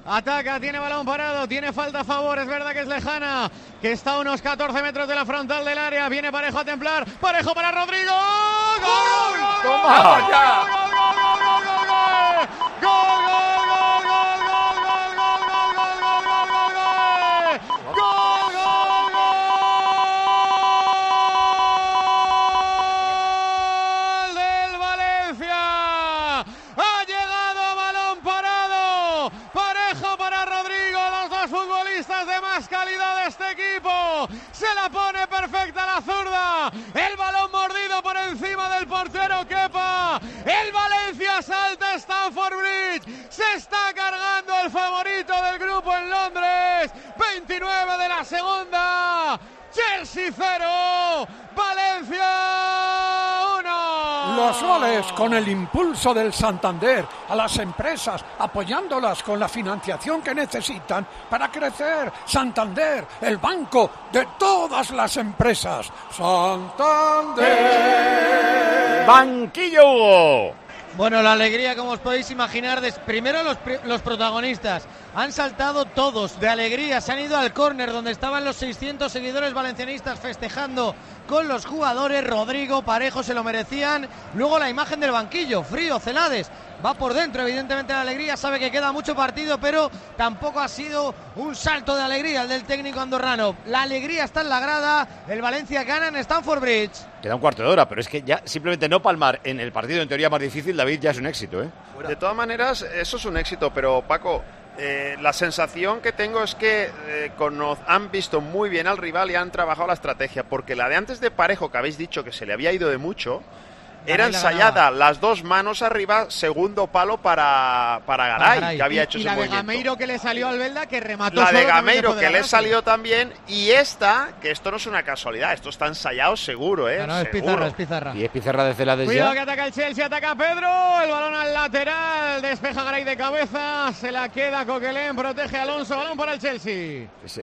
Ataca, tiene balón parado, tiene falta a favor, es verdad que es lejana, que está a unos 14 metros de la frontal del área. Viene Parejo a templar, Parejo para Rodrigo. ¡Gol! ¡Toma ya! Se la pone perfecta la zurda, el balón mordido por encima del portero Kepa, el Valencia salta a Stamford Bridge, se está cargando el favorito del grupo en Londres, 29 de la segunda, Chelsea 0, Valencia 1. Los goles con el impulso del Santander a las empresas, apoyándolas con la financiación que necesitan para crecer. Santander, el banco de todas las empresas. Santander. Banquillo Hugo. Bueno, la alegría, como os podéis imaginar, primero los protagonistas. Han saltado todos de alegría, se han ido al córner donde estaban los 600 seguidores valencianistas festejando con los jugadores. Rodrigo, Parejo se lo merecían. Luego la imagen del banquillo, frío, Celades. Va por dentro, evidentemente, la alegría, sabe que queda mucho partido, pero tampoco ha sido un salto de alegría el del técnico andorrano. La alegría está en la grada, el Valencia gana en Stamford Bridge. Queda un cuarto de hora, pero es que ya simplemente no palmar en el partido en teoría más difícil, David, ya es un éxito, ¿eh? De todas maneras, eso es un éxito, pero Paco, la sensación que tengo es que han visto muy bien al rival y han trabajado la estrategia, porque la de antes de Parejo, que habéis dicho que se le había ido de mucho, era ensayada, las dos manos arriba, segundo palo para Garay, que había hecho ese movimiento. Y la de Gameiro que le salió al Belda, que remató. La de Gameiro que le salió también, y esta, que esto no es una casualidad, esto está ensayado seguro, ¿eh? No, es Pizarra, es Pizarra. Y es Pizarra de Celades. Cuidado ya. Que ataca el Chelsea, ataca Pedro, el balón al lateral, despeja Garay de cabeza, se la queda Coquelin, protege a Alonso, balón para el Chelsea.